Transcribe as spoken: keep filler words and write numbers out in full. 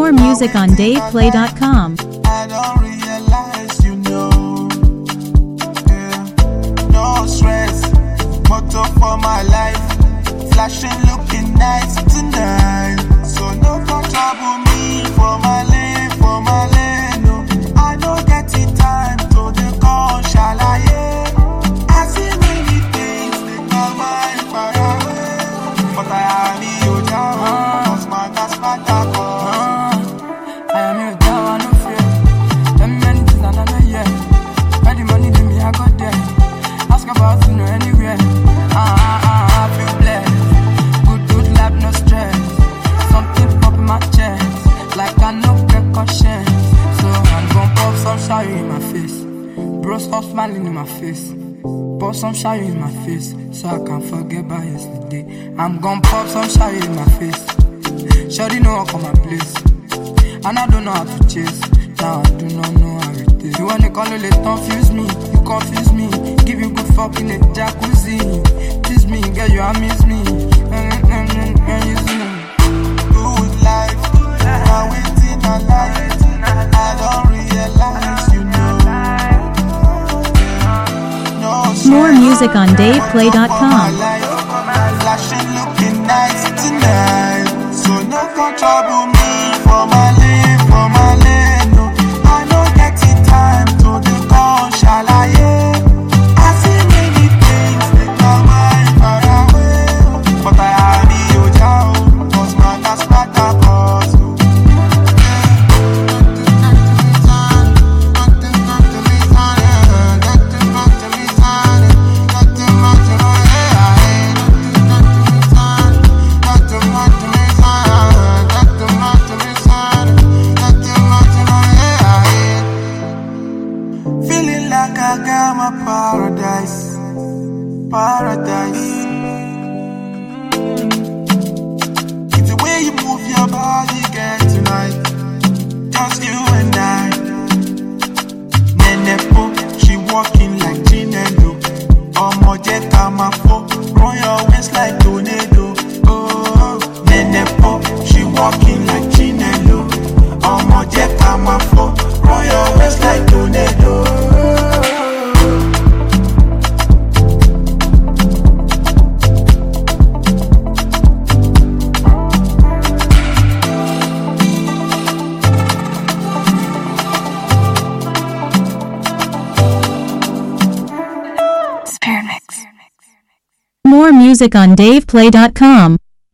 More music on dave play dot com. I don't realize, you know. Yeah. No stress, motto for my life. Flashing, looking nice tonight. So no come trouble me for my lane, for my lane. No, I don't get it time to the call, shall I? Yeah. I see many things that my mind far away, but I am you down. Cause my gas back up. I am you down, no fear. Them many things another year. Where the money to me, I got there. Ask about to know anywhere. Ah, ah, ah, I feel blessed. Good, good life, no stress. Something pop in my chest, like I know precaution. So I'm gon' pop some shower in my face. Bro, stop smiling in my face. Pop some shower in my face, so I can't forget about yesterday. I'm gon' pop some shower in my face. Shawty know I come my place, and I don't know how to chase. Now I do not know how it is. You wanna call it, confuse me, you confuse me. Give you good fucking in jacuzzi. Tease me, girl, you amaze me. And, and, and, and you see me. Good life, I'm waiting a life. I don't realize, you know. No stress, More music on dave play dot for my com. life. Flashing, looking nice tonight. So no come trouble me for my lane, for my lane. No, I don't get it time to the call, shall I? Yeah. I see many things that my mind far away, but I have you down. Cause my gas back up. Feeling like I got my paradise, paradise. It's the way you move your body, girl, tonight. Just you and I. Nenepo, she walking like Chinelo. Omo jeka mafo, run your waist like tornado. Oh, Nenepo, she walking like Chinelo. Omo jeka mafo, run your waist like tornado. More music on dave play dot com.